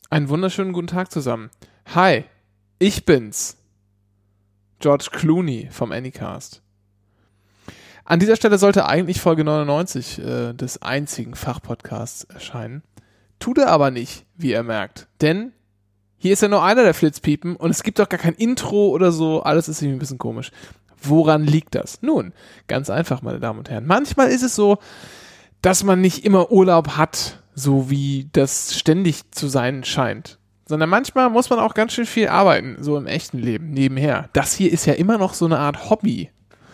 Einen wunderschönen guten Tag zusammen. Hi, ich bin's. George Clooney vom Anycast. An dieser Stelle sollte eigentlich Folge 99 des einzigen Fachpodcasts erscheinen. Tut er aber nicht, wie ihr merkt. Denn hier ist ja nur einer der Flitzpiepen und es gibt doch gar kein Intro oder so. Alles ist irgendwie ein bisschen komisch. Woran liegt das? Nun, ganz einfach, meine Damen und Herren. Manchmal ist es so, dass man nicht immer Urlaub hat, so wie das ständig zu sein scheint. Sondern manchmal muss man auch ganz schön viel arbeiten, so im echten Leben, nebenher. Das hier ist ja immer noch so eine Art Hobby.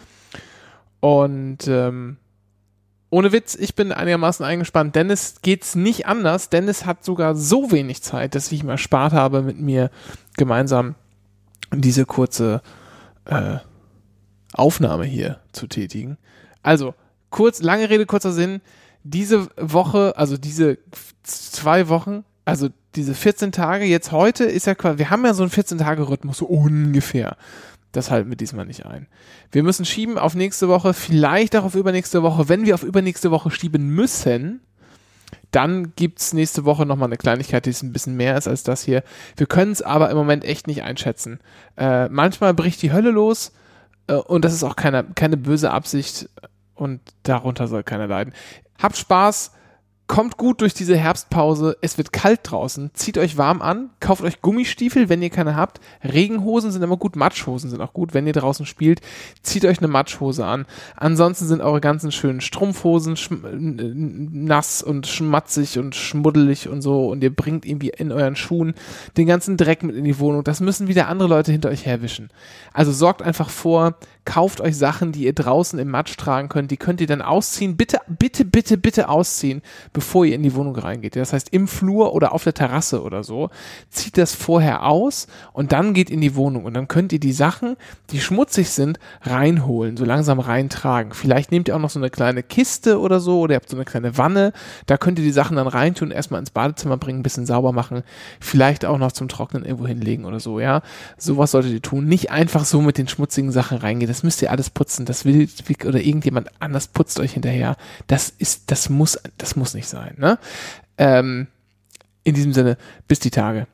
Und ohne Witz, ich bin einigermaßen eingespannt. Dennis geht's nicht anders. Dennis hat sogar so wenig Zeit, dass ich ihm erspart habe, mit mir gemeinsam diese kurze Aufnahme hier zu tätigen. Also, lange Rede, kurzer Sinn. Diese Woche, also diese 2 Wochen, also diese 14 Tage, jetzt heute ist ja quasi, wir haben ja so einen 14-Tage-Rhythmus, so ungefähr. Das halten wir diesmal nicht ein. Wir müssen schieben auf nächste Woche, vielleicht auch auf übernächste Woche. Wenn wir auf übernächste Woche schieben müssen, dann gibt's nächste Woche nochmal eine Kleinigkeit, die ein bisschen mehr ist als das hier. Wir können es aber im Moment echt nicht einschätzen. Manchmal bricht die Hölle los und das ist auch keine böse Absicht und darunter soll keiner leiden. Habt Spaß, kommt gut durch diese Herbstpause, es wird kalt draußen, zieht euch warm an, kauft euch Gummistiefel, wenn ihr keine habt, Regenhosen sind immer gut, Matschhosen sind auch gut, wenn ihr draußen spielt, zieht euch eine Matschhose an, ansonsten sind eure ganzen schönen Strumpfhosen nass und schmatzig und schmuddelig und so und ihr bringt irgendwie in euren Schuhen den ganzen Dreck mit in die Wohnung, das müssen wieder andere Leute hinter euch herwischen. Also sorgt einfach vor, kauft euch Sachen, die ihr draußen im Matsch tragen könnt, die könnt ihr dann ausziehen, bitte ausziehen, bevor ihr in die Wohnung reingeht. Das heißt, im Flur oder auf der Terrasse oder so, zieht das vorher aus und dann geht in die Wohnung und dann könnt ihr die Sachen, die schmutzig sind, reinholen, so langsam reintragen. Vielleicht nehmt ihr auch noch so eine kleine Kiste oder so oder ihr habt so eine kleine Wanne, da könnt ihr die Sachen dann reintun, erstmal ins Badezimmer bringen, ein bisschen sauber machen, vielleicht auch noch zum Trocknen irgendwo hinlegen oder so, ja. Sowas solltet ihr tun. Nicht einfach so mit den schmutzigen Sachen reingehen. Das müsst ihr alles putzen. Das will oder irgendjemand anders putzt euch hinterher. Das muss nicht sein, ne? In diesem Sinne, bis die Tage.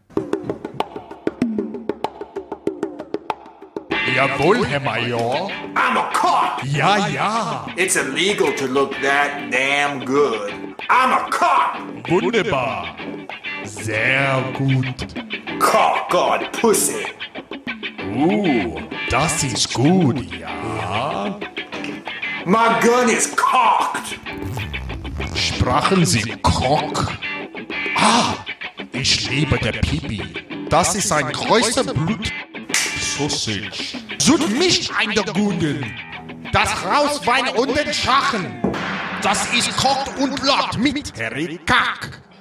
Jawohl, Herr Major. I'm a cop. Ja. It's illegal to look that damn good. I'm a cop. Wunderbar. Sehr gut. Cock on pussy. Das ist gut, ja. My gun is cocked. Sprachen Sie Krok? Ich liebe der Pipi. Das ist ein größer Blut. Sausage. Sucht mich ein der Guten. Das Rauswein und den Schachen. Das ist kocht und blott mit Harry Kack.